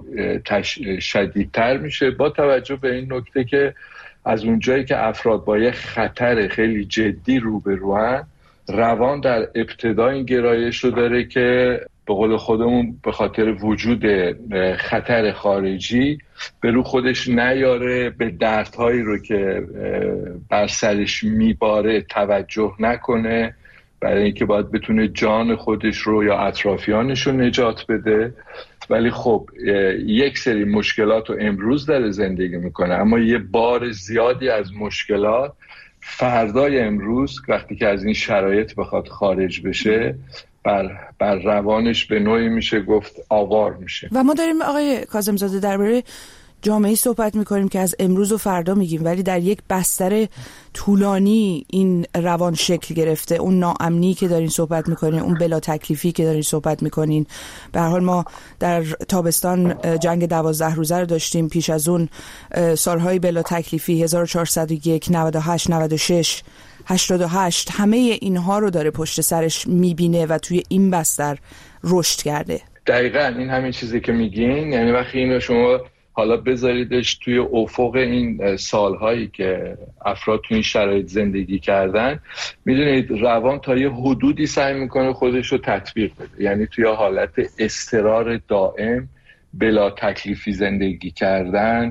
شدیدتر میشه، با توجه به این نکته که از اونجایی که افراد با یه خطر خیلی جدی روبروان، روان در ابتدا این گرایش رو داره که به قول خودمون به خاطر وجود خطر خارجی به رو خودش نیاره، به دردهایی رو که بر سرش میباره توجه نکنه، برای اینکه باید بتونه جان خودش رو یا اطرافیانش رو نجات بده. ولی خب یک سری مشکلات رو امروز داره زندگی میکنه، اما یه بار زیادی از مشکلات فردای امروز وقتی که از این شرایط بخواد خارج بشه بر, بر روانش به نوعی میشه گفت آوار میشه. و ما داریم آقای کاظم‌زاده درباره جامعه‌ای صحبت میکنیم که از امروز و فردا میگیم، ولی در یک بستر طولانی این روان شکل گرفته. اون ناامنی که دارین صحبت میکنین، اون بلا تکلیفی که دارین صحبت میکنین، به هر حال ما در تابستان جنگ دوازده روزه رو داشتیم، پیش از اون سالهای بلا تکلیفی هزار و چهارصد و یک، نود و هشت، نود و شش، هشتاد و هشت، همه اینها رو داره پشت سرش میبینه و توی این بستر رشد کرده. دقیقاً این همین چیزی که میگین، یعنی وقتی اینو شما حالا بذاریدش توی افق این سالهایی که افراد توی این شرایط زندگی کردن، میدونید روان تا یه حدودی سعی میکنه خودش رو تطبیق بده، یعنی توی حالت اضطرار دائم، بلا تکلیفی زندگی کردن،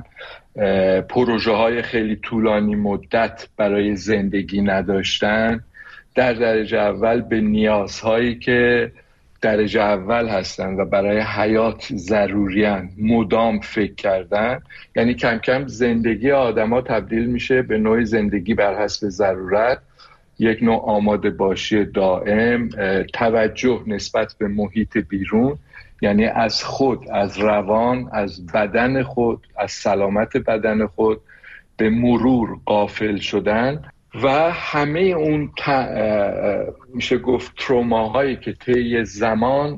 پروژه های خیلی طولانی مدت برای زندگی نداشتن، در درجه اول به نیازهایی که درجه اول هستن و برای حیات ضروریان مدام فکر کردن. یعنی کم کم زندگی آدم ها تبدیل میشه به نوع زندگی بر حسب ضرورت، یک نوع آماده باشی دائم، توجه نسبت به محیط بیرون، یعنی از خود، از روان، از بدن خود، از سلامت بدن خود به مرور غافل شدن و همه اون ت... میشه گفت تروماهایی که طی زمان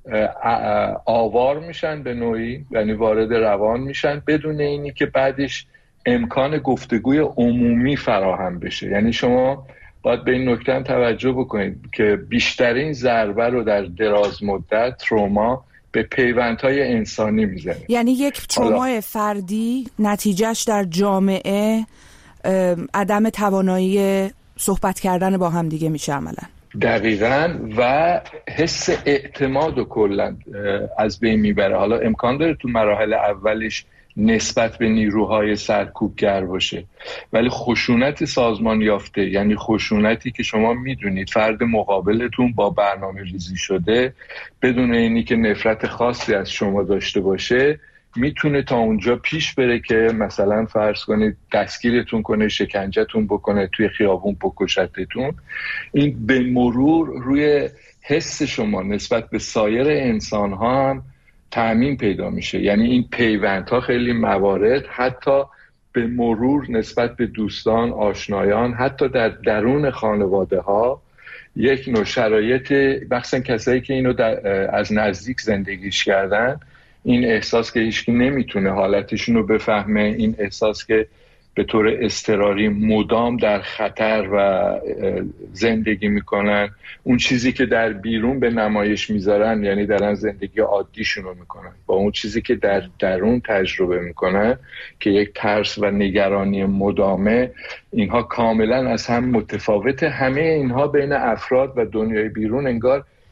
آوار میشن به نوعی، یعنی وارد روان میشن بدون اینی که بعدش امکان گفتگوی عمومی فراهم بشه. یعنی شما باید به این نکته هم توجه بکنید که بیشترین ضربه رو در دراز مدت تروما به پیوندهای انسانی میزنه. یعنی یک ترومای فردی نتیجهش در جامعه عدم توانایی صحبت کردن با هم دیگه میشه عملا. دقیقاً، و حس اعتماد و کلا از بین میبره. حالا امکان داره تو مراحل اولش نسبت به نیروهای سرکوبگر باشه، ولی خشونت سازمان یافته، یعنی خشونتی که شما میدونید فرد مقابلتون با برنامه ریزی شده بدون اینی که نفرت خاصی از شما داشته باشه، میتونه تا اونجا پیش بره که مثلا فرض کنید دستگیرتون کنه، شکنجهتون بکنه، توی خیابون بکشتتون. این به مرور روی حس شما نسبت به سایر انسان ها هم تأمین پیدا میشه. یعنی این پیوندها خیلی موارد حتی به مرور نسبت به دوستان، آشنایان، حتی در درون خانواده ها یک نوع شرایط، مخصوصا کسایی که اینو از نزدیک زندگیش کردن، این احساس که هیچکی نمیتونه حالتشون رو بفهمه، این احساس که به طور اضطراری مدام در خطر و زندگی میکنن، اون چیزی که در بیرون به نمایش میذارن، یعنی دارن زندگی عادیشون رو میکنن، با اون چیزی که در درون تجربه میکنن که یک ترس و نگرانی مدامه، اینها کاملا از هم متفاوته. همه اینها بین افراد و دنیای بیرون انگار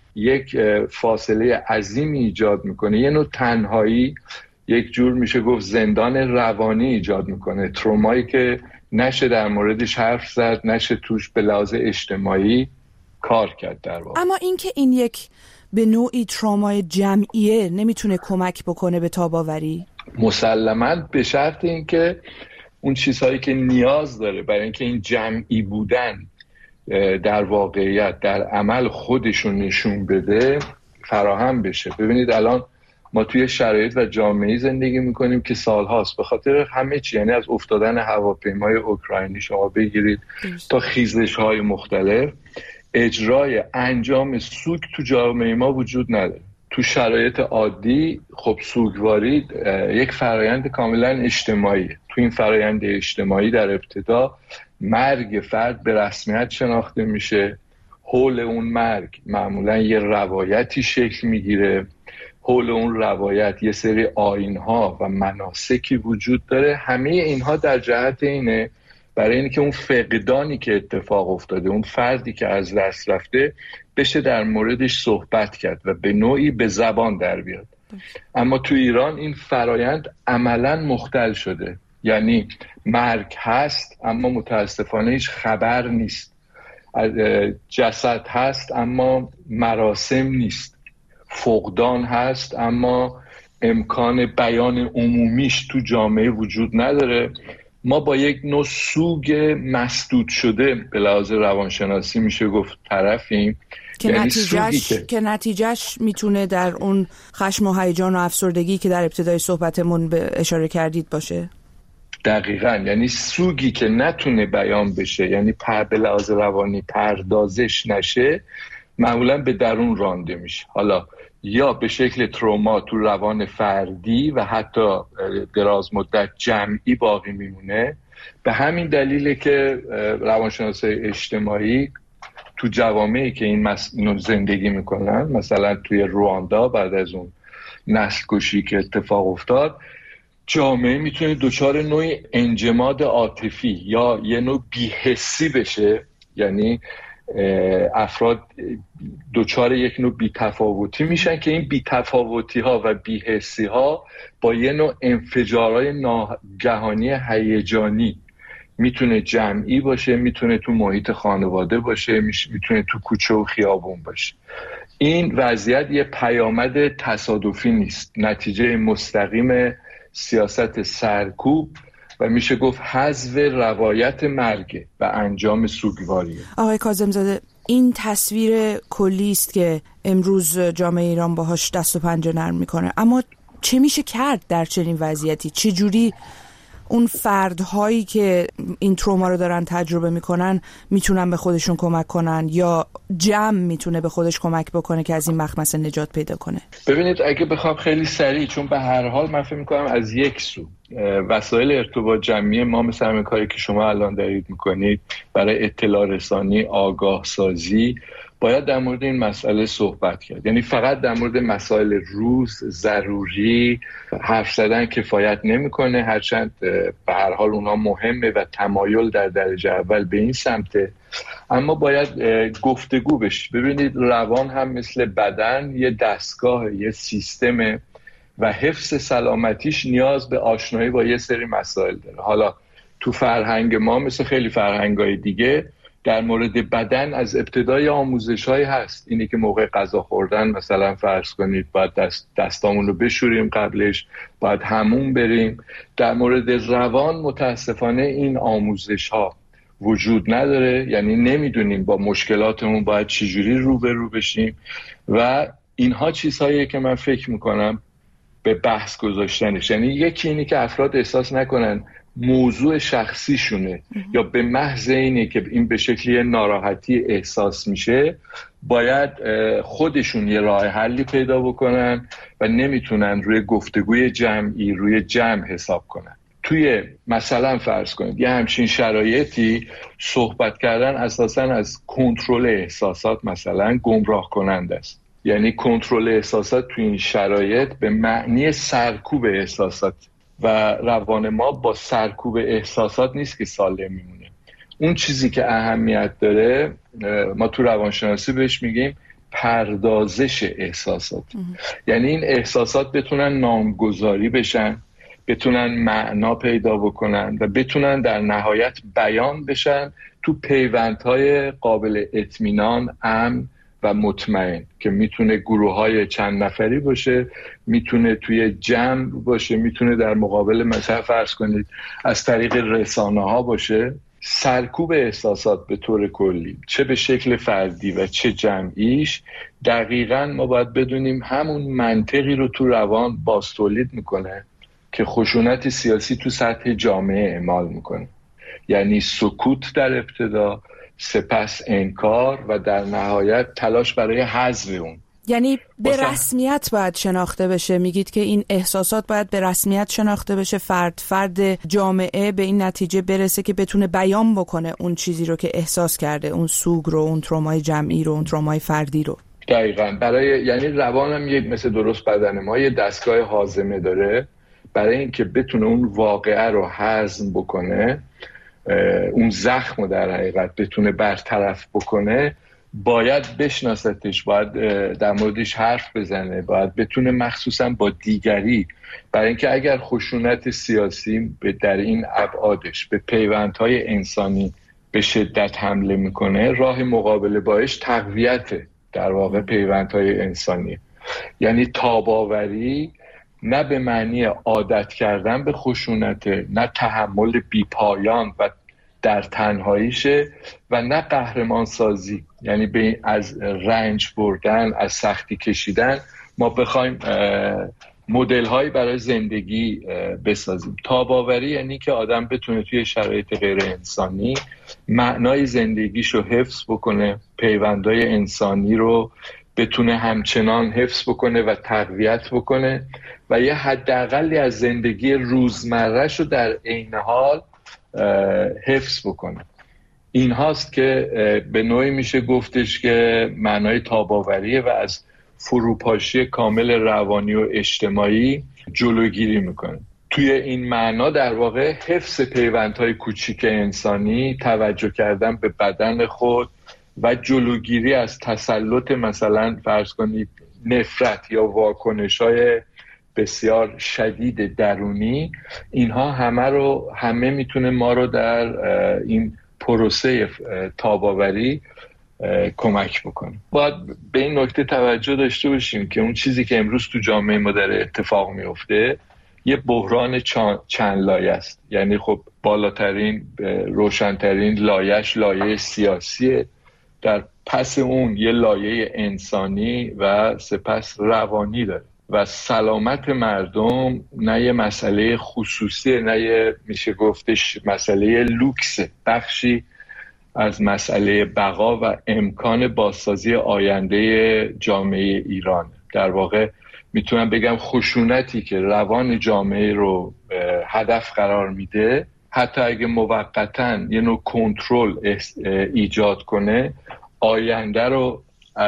یک فاصله عظیمی ایجاد میکنه، یه نوع تنهایی، یک جور میشه گفت زندان روانی ایجاد میکنه، ترومایی که نشه در موردش حرف زد، نشه توش به لحاظ اجتماعی کار کرد در واقع. اما اینکه این یک به نوعی ترومای جمعیه نمیتونه کمک بکنه به تاب‌آوری؟ مسلماً به شرط اینکه اون چیزهایی که نیاز داره برای اینکه این جمعی بودن در واقعیت در عمل خودشون نشون بده فراهم بشه. ببینید الان ما توی شرایط و جامعه زندگی میکنیم که سالهاست به خاطر همه چی، یعنی از افتادن هواپیمای اوکراینی شما بگیرید تا خیزش‌های مختلف، اجرای انجام سوگ تو جامعه ما وجود نداره. تو شرایط عادی خب سوگواری یک فرایند کاملا اجتماعیه. تو این فرایند اجتماعی در ابتدا مرگ فرد به رسمیت شناخته میشه، حول اون مرگ معمولا یه روایتی شکل میگیره، حول اون روایت یه سری آیین‌ها و مناسکی وجود داره. همه اینها در جهت اینه برای اینکه که اون فقدانی که اتفاق افتاده، اون فردی که از دست رفته، بشه در موردش صحبت کرد و به نوعی به زبان در بیاد. اما تو ایران این فرایند عملاً مختل شده، یعنی مرگ هست اما متاسفانه هیچ خبر نیست، جسد هست اما مراسم نیست، فقدان هست اما امکان بیان عمومیش تو جامعه وجود نداره. ما با یک نوع سوگ مسدود شده به لحاظ روانشناسی میشه گفت طرفیم که یعنی نتیجهش که... که نتیجهش میتونه در اون خشم و هیجان و افسردگی که در ابتدای صحبتمون به اشاره کردید باشه. دقیقاً، یعنی سوگی که نتونه بیان بشه، یعنی پر به لحاظ روانی پردازش نشه، معمولاً به درون رانده میشه، حالا یا به شکل تروما تو روان فردی و حتی دراز مدت جمعی باقی میمونه. به همین دلیله که روانشناسای اجتماعی تو جوامعی که این مس... زندگی میکنن، مثلا توی رواندا بعد از اون نسل کشی که اتفاق افتاد، جامعه میتونه دچار نوعی انجماد عاطفی یا یه نوع بی‌حسی بشه، یعنی افراد دچار یک نوع بی‌تفاوتی میشن که این بی‌تفاوتی ها و بی‌حسی ها با یه نوع انفجارهای ناگهانی هیجانی، میتونه جمعی باشه، میتونه تو محیط خانواده باشه، میتونه تو کوچه و خیابون باشه. این وضعیت یه پیامد تصادفی نیست، نتیجه مستقیم سیاست سرکوب و میشه گفت حذف روایت مرگ و انجام سوگواریه. آقای کاظم‌زاده، این تصویر کلی است که امروز جامعه ایران باهاش دست و پنجه نرم میکنه، اما چه میشه کرد در چنین وضعیتی؟ چه جوری اون فردهایی که این تروما رو دارن تجربه میکنن میتونن به خودشون کمک کنن، یا جمع میتونه به خودش کمک بکنه که از این مخمسه نجات پیدا کنه؟ ببینید اگه بخوام خیلی سریع، چون به هر حال من فکر میکنم از یک سو وسایل ارتباط جمعی ما مثل همین کاری که شما الان دارید میکنید برای اطلاع رسانی، آگاه سازی، باید در مورد این مسئله صحبت کرد. یعنی فقط در مورد مسائل روز ضروری حرف زدن کفایت نمیکنه، هرچند به هر حال اونها مهمه و تمایل در درجه اول به این سمته، اما باید گفتگو بشه. ببینید روان هم مثل بدن یه دستگاه، یه سیستمه و حفظ سلامتیش نیاز به آشنایی با یه سری مسائل داره. حالا تو فرهنگ ما مثل خیلی فرهنگای دیگه در مورد بدن از ابتدای آموزش‌های هست، اینی که موقع غذا خوردن مثلا فرض کنید باید دست دستامون رو بشوریم، قبلش باید حموم بریم. در مورد روان متاسفانه این آموزش‌ها وجود نداره، یعنی نمیدونیم با مشکلاتمون باید چجوری روبرو بشیم و اینها چیزهاییه که من فکر میکنم به بحث گذاشتنش. یعنی یکی اینی که افراد احساس نکنن موضوع شخصیشونه یا به محض اینه که این به شکلی ناراحتی احساس میشه باید خودشون یه راه حلی پیدا بکنن و نمیتونن روی گفتگوی جمعی، روی جمع حساب کنن. توی مثلا فرض کنید یه همچین شرایطی صحبت کردن اساساً از کنترل احساسات مثلا گمراه کننده است. یعنی کنترل احساسات توی این شرایط به معنی سرکوب احساسات و روان ما با سرکوب احساسات نیست که سالم میمونه. اون چیزی که اهمیت داره ما تو روانشناسی بهش میگیم پردازش احساسات. یعنی این احساسات بتونن نامگذاری بشن، بتونن معنا پیدا بکنن و بتونن در نهایت بیان بشن تو پیوندهای قابل اطمینان، امن و مطمئن که میتونه گروه‌های چند نفری باشه، میتونه توی جمع باشه، میتونه در مقابل مثلا فرض کنید از طریق رسانه‌ها باشه. سرکوب احساسات به طور کلی چه به شکل فردی و چه جمعیش، دقیقاً ما باید بدونیم همون منطقی رو تو روان باز تولید میکنه که خشونت سیاسی تو سطح جامعه اعمال میکنه. یعنی سکوت در ابتدا، سپس انکار و در نهایت تلاش برای حذف اون. یعنی به رسمیت باید شناخته بشه. میگید که این احساسات باید به رسمیت شناخته بشه، فرد فرد جامعه به این نتیجه برسه که بتونه بیان بکنه اون چیزی رو که احساس کرده، اون سوگ رو، اون ترومای جمعی رو، اون ترومای فردی رو. دقیقاً. برای یعنی روانم یک مثل درست بدن ما یه دستگاه هاضمه داره، برای اینکه بتونه اون واقعه رو هضم بکنه، اون زخم رو در حقیقت بتونه برطرف بکنه، باید بشناستش، باید در موردش حرف بزنه، باید بتونه مخصوصا با دیگری، برای اینکه اگر خشونت سیاسی در این ابعادش به پیوندهای انسانی به شدت حمله میکنه، راه مقابله باش تقویت در واقع پیوندهای انسانی. یعنی تاباوری نه به معنی عادت کردن به خشونت، نه تحمل بیپایان و در تنهاییشه و نه قهرمان سازی، یعنی به از رنج بردن، از سختی کشیدن ما بخوایم مدل هایی برای زندگی بسازیم. تاباوری یعنی که آدم بتونه توی شرایط غیر انسانی معنای زندگیشو حفظ بکنه، پیوندهای انسانی رو بتونه همچنان حفظ بکنه و تقویت بکنه و یه حداقلی از زندگی روزمره‌شو در عین حال حفظ بکنه. این هاست که به نوعی میشه گفتش که معنای تاباوریه و از فروپاشی کامل روانی و اجتماعی جلوگیری میکنه. توی این معنا در واقع حفظ پیوندهای کوچیک انسانی، توجه کردن به بدن خود و جلوگیری از تسلط مثلا فرض کنید نفرت یا واکنش‌های بسیار شدید درونی، اینها همه رو همه میتونه ما رو در این پروسه تاباوری کمک بکنه. باید به این نکته توجه داشته باشیم که اون چیزی که امروز تو جامعه ما داره اتفاق میفته یه بحران چند لایه است. یعنی خب بالاترین روشنترین لایه‌اش لایه سیاسیه، در پس اون یه لایه انسانی و سپس روانی داره و سلامت مردم نه یه مسئله خصوصی، نه یه میشه گفتش مسئله لوکس، بخشی از مسئله بقا و امکان بازسازی آینده جامعه ایران. در واقع میتونم بگم خشونتی که روان جامعه رو هدف قرار میده، حتی اگه موقتاً یه نوع کنترل ایجاد کنه، آینده رو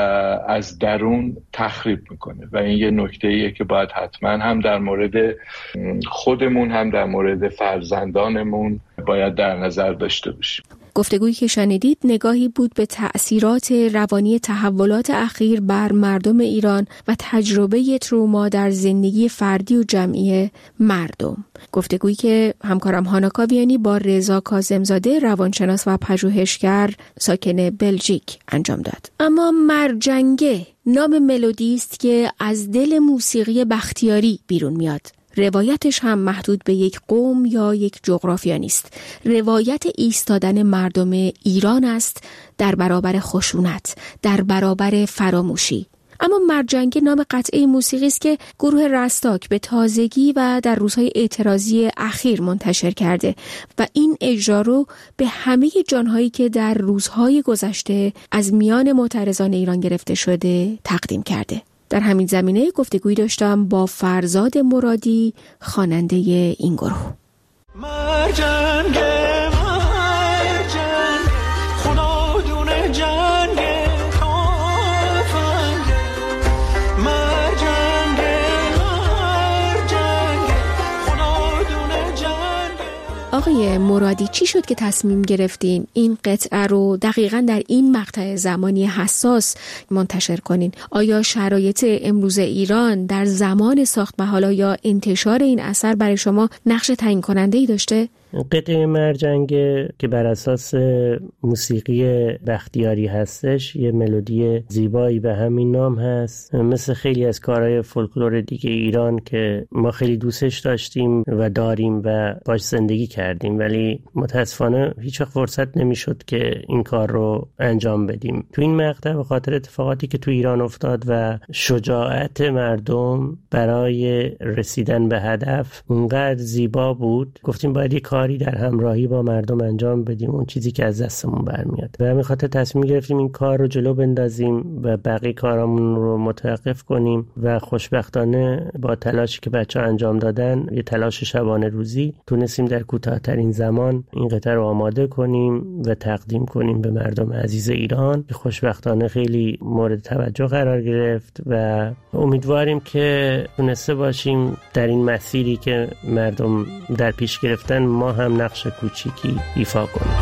از درون تخریب میکنه و این یه نکته ایه که باید حتما هم در مورد خودمون هم در مورد فرزندانمون باید در نظر داشته باشیم. گفتگویی که شنیدید نگاهی بود به تأثیرات روانی تحولات اخیر بر مردم ایران و تجربه تروما در زندگی فردی و جمعی مردم. گفتگویی که همکارم هانا کاویانی با رضا کاظمزاده روانشناس و پژوهشگر ساکن بلژیک انجام داد. اما مرجنگه نام ملودی است که از دل موسیقی بختیاری بیرون میاد. روایتش هم محدود به یک قوم یا یک جغرافیا نیست. روایت ایستادن مردم ایران است در برابر خشونت، در برابر فراموشی. اما مرجنگه نام قطعه موسیقی است که گروه رستاک به تازگی و در روزهای اعتراضی اخیر منتشر کرده و این اجرا رو به همه جانهایی که در روزهای گذشته از میان معترضان ایران گرفته شده تقدیم کرده. در همین زمینه گفتگویی داشتم با فرزاد مرادی، خواننده این گروه. مرجنگه مرجنگه خدا دونه جنگه تافنگه مرجنگه مرجنگه خدا دونه جنگه. آقای مرادی چی شد که تصمیم گرفتین این قطعه رو دقیقاً در این مقطع زمانی حساس منتشر کنین؟ آیا شرایط امروز ایران در زمان ساخت و حالا یا انتشار این اثر برای شما نقش تعیین کننده‌ای داشته؟ قطعه مرجنگه که بر اساس موسیقی بختیاری هستش، یه ملودی زیبایی به همین نام هست، مثل خیلی از کارهای فولکلور دیگه ایران که ما خیلی دوستش داشتیم و داریم و باش زندگی کردیم، ولی متاسفانه هیچ وقت فرصت نمیشد که این کار رو انجام بدیم. تو این مقطع به خاطر اتفاقاتی که تو ایران افتاد و شجاعت مردم برای رسیدن به هدف اونقدر زیبا بود، گفتیم باید یک کاری در همراهی با مردم انجام بدیم، اون چیزی که از دستمون برمیاد. به همین خاطر تصمیم گرفتیم این کار رو جلو بندازیم و بقیه کارامون رو متوقف کنیم و خوشبختانه با تلاشی که بچه‌ها انجام دادن، یه تلاش شبانه روزی، تونستیم در کوتاه‌ترین زمان این قطعه رو آماده کنیم و تقدیم کنیم به مردم عزیز ایران که خوشبختانه خیلی مورد توجه قرار گرفت و امیدواریم که تونسته باشیم در این مسیری که مردم در پیش گرفتن ما هم نقش کوچیکی ایفا کنیم.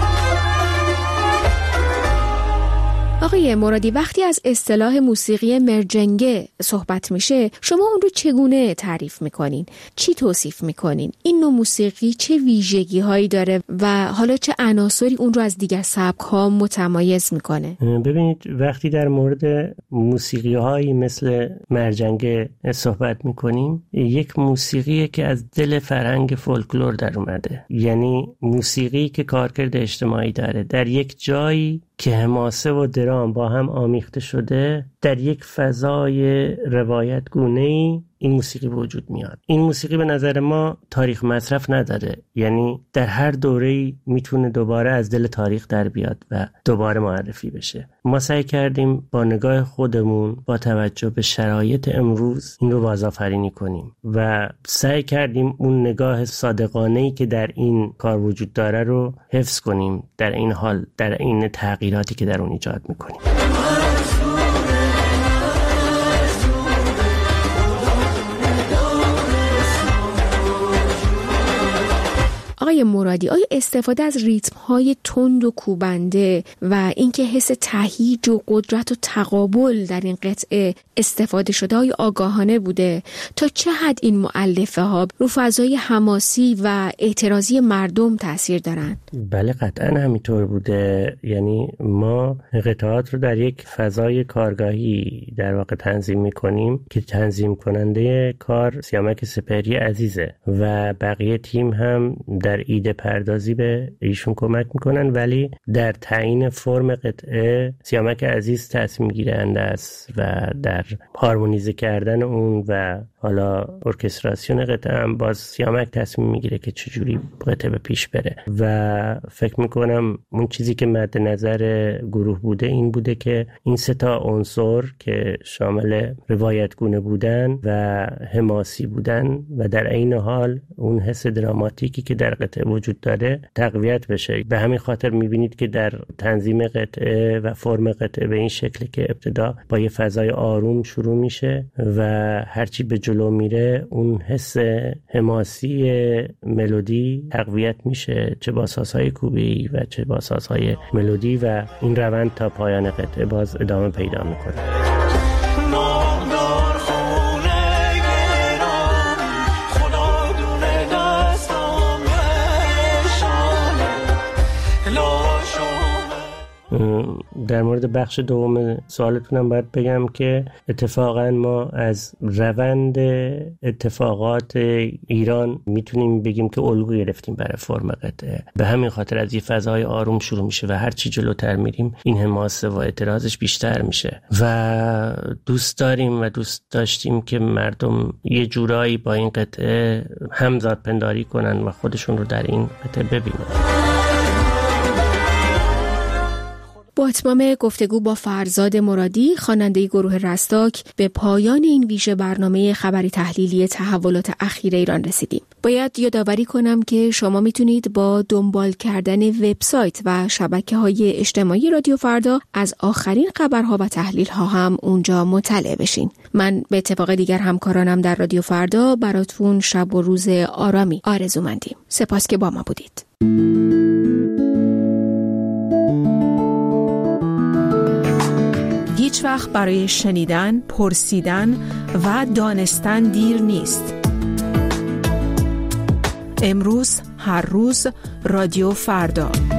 آقای مرادی، وقتی از اصطلاح موسیقی مرجنگه صحبت میشه، شما اون رو چگونه تعریف میکنین؟ چی توصیف میکنین؟ این نوع موسیقی چه ویژگی هایی داره و حالا چه عناصری اون رو از دیگر سبک ها متمایز میکنه؟ ببینید، وقتی در مورد موسیقی هایی مثل مرجنگه صحبت میکنیم، یک موسیقی که از دل فرهنگ فولکلور در اومده، یعنی موسیقی که کارکرد اجتماعی داره، در یک جایی که حماسه و درام با هم آمیخته شده، در یک فضای روایت گونه‌ای این موسیقی وجود میاد. این موسیقی به نظر ما تاریخ مصرف نداره، یعنی در هر دوره‌ای میتونه دوباره از دل تاریخ در بیاد و دوباره معرفی بشه. ما سعی کردیم با نگاه خودمون با توجه به شرایط امروز این رو بازآفرینی کنیم و سعی کردیم اون نگاه صادقانه‌ای که در این کار وجود داره رو حفظ کنیم، در این حال در این تغییراتی که در اون ایجاد میکنیم. آقای مرادی، آیا استفاده از ریتم‌های تند و کوبنده و اینکه حس تهییج و قدرت و تقابل در این قطعه استفاده شده های آگاهانه بوده؟ تا چه حد این مؤلفه ها رو فضای حماسی و اعتراضی مردم تاثیر دارن؟ بله، قطعا همینطور بوده. یعنی ما قطعات رو در یک فضای کارگاهی در واقع تنظیم می‌کنیم که تنظیم کننده کار سیامک سپهری عزیزه و بقیه تیم هم در ایده پردازی به ایشون کمک میکنن، ولی در تعیین فرم قطعه سیامک عزیز تصمیم گیرنده است و در هارمونیزه کردن اون و حالا ارکستراسیون قطعه هم باز سیامک تصمیم میگیره که چجوری قطعه به پیش بره. و فکر میکنم اون چیزی که مد نظر گروه بوده این بوده که این سه تا عنصر که شامل روایتگونه بودن و حماسی بودن و در عین حال اون حس دراماتیکی که در قطعه وجود داره تقویت بشه. به همین خاطر میبینید که در تنظیم قطعه و فرم قطعه به این شکل که ابتدا با یه فضای آروم شروع میشه و هرچی به جلو میره اون حس حماسی ملودی تقویت میشه، چه با سازهای کوبی و چه با سازهای ملودی، و این روند تا پایان قطعه باز ادامه پیدا میکنه. در مورد بخش دوم سوالتونم باید بگم که اتفاقا ما از روند اتفاقات ایران میتونیم بگیم که الگو گرفتیم برای فرم قطعه. به همین خاطر از یه فضای آروم شروع میشه و هر چی جلوتر میریم این حماسه و اعتراضش بیشتر میشه و دوست داریم و دوست داشتیم که مردم یه جورایی با این قطعه همزاد پنداری کنن و خودشون رو در این قطعه ببینن. با اتمام گفتگو با فرزاد مرادی، خواننده گروه رستاک، به پایان این ویژه برنامه خبری تحلیلی تحولات اخیر ایران رسیدیم. باید یادآوری کنم که شما میتونید با دنبال کردن وبسایت و شبکه‌های اجتماعی رادیو فردا از آخرین خبرها و تحلیل‌ها هم اونجا مطلع بشین. من به اتفاق دیگر همکارانم در رادیو فردا براتون شب و روز آرامی آرزومندیم. سپاس که با ما بودید. هیچ وقت برای شنیدن، پرسیدن و دانستن دیر نیست. امروز، هر روز، رادیو فردا.